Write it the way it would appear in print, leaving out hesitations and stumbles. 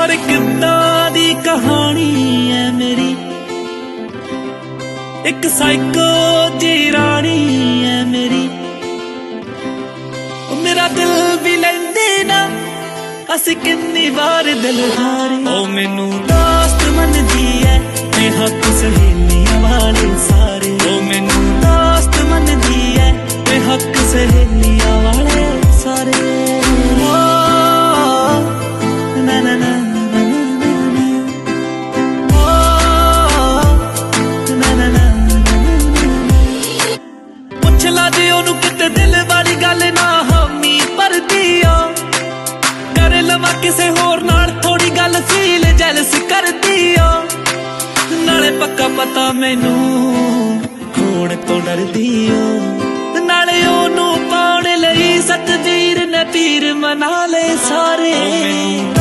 और किद्दां दी कहानी है मेरी, एक साइको जी रानी है मेरी। मेरा दिल भी लेंदे ना असी किन्नी बार दिल हारे। ओ मैनू दोस्त मनदी है ते हक सहेलियां वाले सारे। ओ मैनू दोस्त मनदी है ते हक सहेलियां वाले सारे। जे ओनू किते दिल वाली गल ना हामी भरदी आ, कर लवां किसे होर नाल थोड़ी गल फील जैलस करदी आ। नाले पक्का पता मैनू खोण तो डरदी आ, नाले ओनू पाउण लई सतवीर ने पीर मना ले सारे।